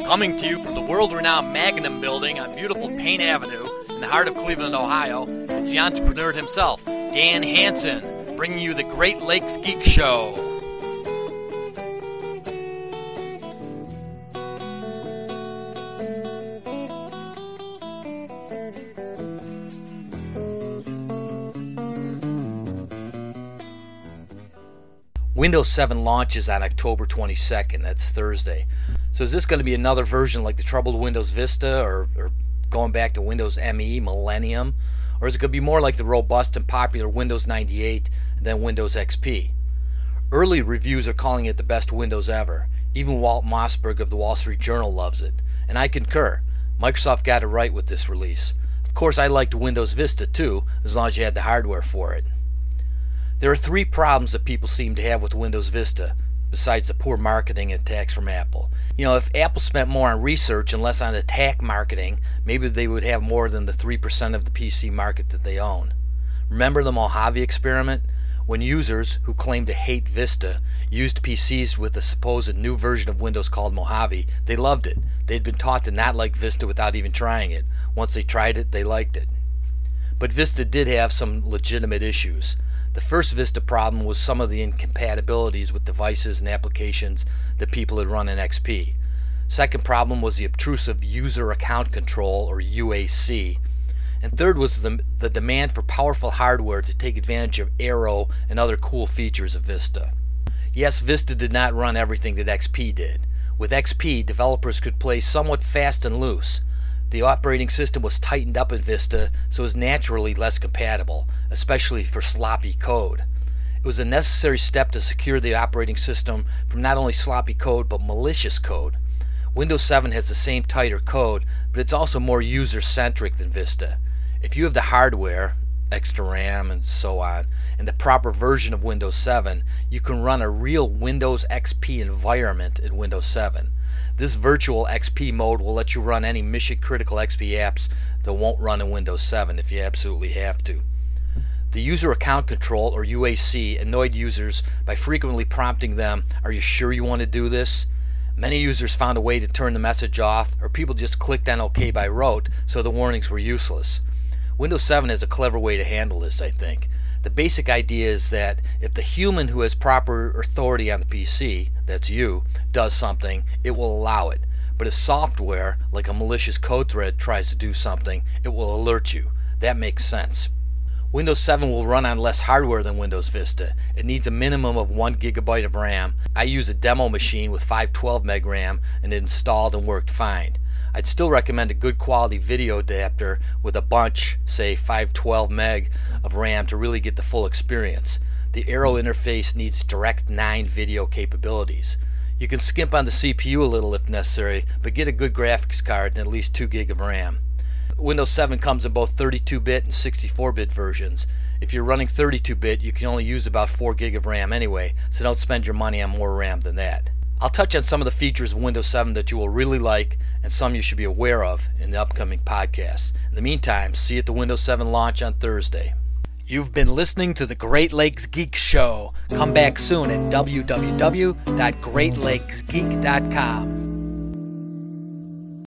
Coming to you from the world-renowned Magnum Building on beautiful Payne Avenue in the heart of Cleveland, Ohio, it's the entrepreneur himself, Dan Hansen, bringing you the Great Lakes Geek Show. Windows 7 launches on October 22nd. That's Thursday. So is this going to be another version like the troubled Windows Vista or going back to Windows ME, Millennium? Or is it going to be more like the robust and popular Windows 98 and then Windows XP? Early reviews are calling it the best Windows ever. Even Walt Mossberg of the Wall Street Journal loves it. And I concur. Microsoft got it right with this release. Of course, I liked Windows Vista too, as long as you had the hardware for it. There are three problems that people seem to have with Windows Vista, besides the poor marketing and attacks from Apple. If Apple spent more on research and less on attack marketing, maybe they would have more than the 3% of the PC market that they own. Remember the Mojave experiment? When users, who claimed to hate Vista, used PCs with a supposed new version of Windows called Mojave, they loved it. They'd been taught to not like Vista without even trying it. Once they tried it, they liked it. But Vista did have some legitimate issues. The first Vista problem was some of the incompatibilities with devices and applications that people had run in XP. Second problem was the obtrusive user account control, or UAC. And third was the demand for powerful hardware to take advantage of Aero and other cool features of Vista. Yes, Vista did not run everything that XP did. With XP, developers could play somewhat fast and loose. The operating system was tightened up in Vista, so it was naturally less compatible, especially for sloppy code. It was a necessary step to secure the operating system from not only sloppy code but malicious code. Windows 7 has the same tighter code, but it's also more user-centric than Vista. If you have the hardware, extra RAM and so on, and the proper version of Windows 7, you can run a real Windows XP environment in Windows 7. This virtual XP mode will let you run any mission-critical XP apps that won't run in Windows 7 if you absolutely have to. The user account control, or UAC, annoyed users by frequently prompting them, "Are you sure you want to do this?" Many users found a way to turn the message off, or people just clicked on OK by rote, so the warnings were useless. Windows 7 has a clever way to handle this, I think. The basic idea is that if the human who has proper authority on the PC, that's you, does something, it will allow it. But if software, like a malicious code thread, tries to do something, it will alert you. That makes sense. Windows 7 will run on less hardware than Windows Vista. It needs a minimum of 1 GB of RAM. I use a demo machine with 512 meg RAM and it installed and worked fine. I'd still recommend a good quality video adapter with a bunch, say 512 meg of RAM to really get the full experience. The Aero interface needs DirectX 9 video capabilities. You can skimp on the CPU a little if necessary, but get a good graphics card and at least 2 GB of RAM. Windows 7 comes in both 32-bit and 64-bit versions. If you're running 32-bit, you can only use about 4 GB of RAM anyway, so don't spend your money on more RAM than that. I'll touch on some of the features of Windows 7 that you will really like and some you should be aware of in the upcoming podcasts. In the meantime, see you at the Windows 7 launch on Thursday. You've been listening to the Great Lakes Geek Show. Come back soon at www.greatlakesgeek.com.